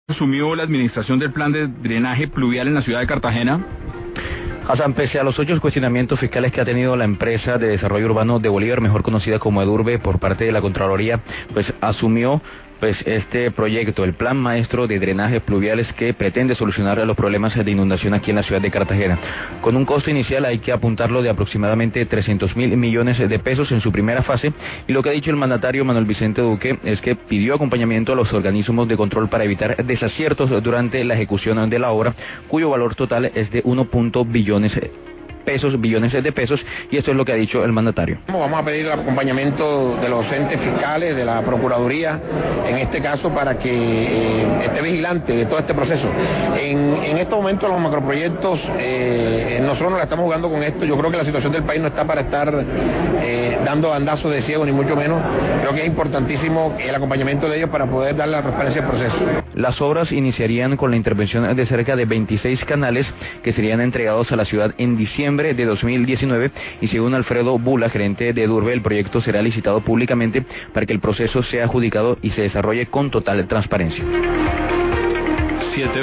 Asumió la administración del plan de drenaje pluvial en la ciudad de Cartagena. Hassan, pese a los 8 cuestionamientos fiscales que ha tenido la empresa de desarrollo urbano de Bolívar, mejor conocida como Edurbe, por parte de la Contraloría, pues asumió este proyecto, el Plan Maestro de Drenajes Pluviales, que pretende solucionar los problemas de inundación aquí en la ciudad de Cartagena. Con un costo inicial, hay que apuntarlo, de aproximadamente 300.000 millones de pesos en su primera fase, y lo que ha dicho el mandatario Manuel Vicente Duque es que pidió acompañamiento a los organismos de control para evitar desaciertos durante la ejecución de la obra, cuyo valor total es de 1. billones de pesos, y esto es lo que ha dicho el mandatario. Vamos a pedir el acompañamiento de los entes fiscales, de la Procuraduría, en este caso, para que esté vigilante de todo este proceso. En estos momentos los macroproyectos, nosotros nos la estamos jugando con esto. Yo creo que la situación del país no está para estar dando bandazos de ciego, ni mucho menos. Creo que es importantísimo el acompañamiento de ellos para poder dar la transparencia al proceso. Las obras iniciarían con la intervención de cerca de 26 canales que serían entregados a la ciudad en diciembre de 2019, y según Alfredo Bula, gerente de Edurbe, el proyecto será licitado públicamente para que el proceso sea adjudicado y se desarrolle con total transparencia.